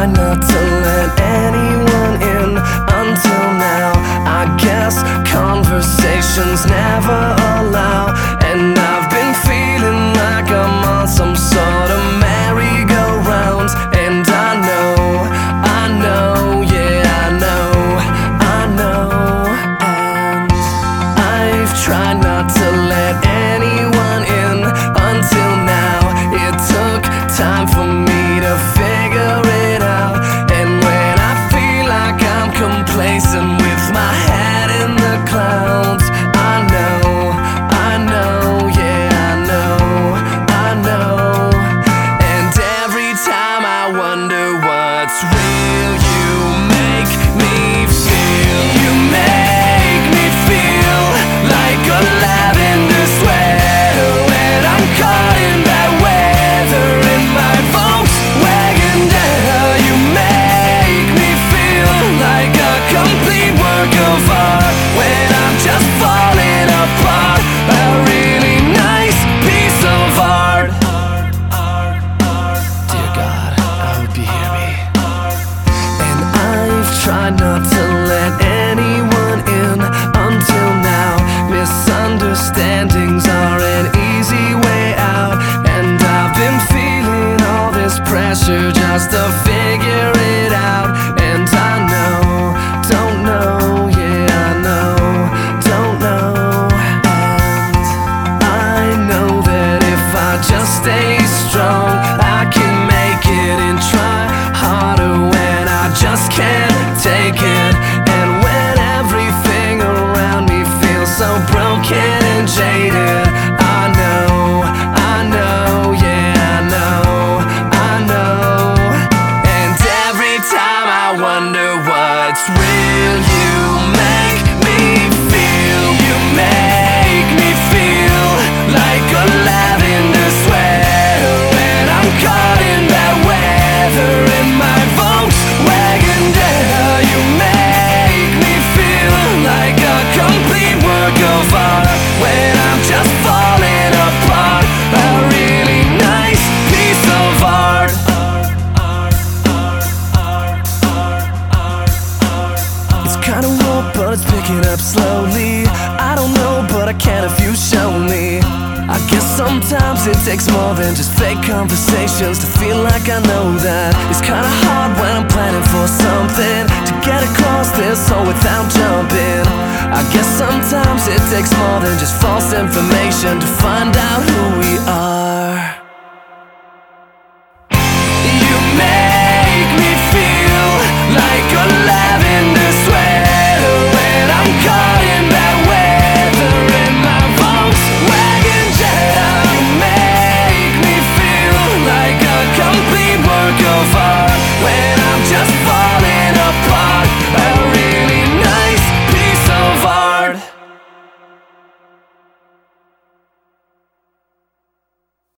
not to let anyone in until now. I guess conversations never allow, and I've been feeling like I'm on some sort of merry-go-round. And I know, yeah, I know. And I've tried not to let anyone in until now. It took time for me to figure it out. And when I feel like I'm complacent with my head in the clouds, I know, yeah, I know. And every time I wonder what's real, you make me feel. You make me feel like a lavender sweater when I'm caught in bad weather in my Volkswagen Jetta. You make me feel like a complete work of art when I'm just falling apart. A really nice piece of art. Dear God, I hope you hear me. And I've tried not to let anyone in until now. Misunderstandings are an easy way out, and I've been feeling all this pressure just to figure it out. And I know, don't know, yeah, I know, don't know. And I know that if I just stay strong, I can make it and try harder when I just can't take it. And when everything around me feels so broken and jaded, I know, yeah, I know. And every time I wonder what's real, you make me feel. You make me feel like a lavender sweater when I'm caught in bad weather in my Volkswagen Jetta. You make me feel like a complete work of art when I'm just falling apart. A really nice piece of art. It's kinda warm, but it's picking up slowly. I don't know, but I can if you show me. I guess sometimes it takes more than just fake conversations to feel like I know that. It's kinda hard when I'm planning for something to get across this hole without jumping. I guess sometimes it takes more than just false information to find out who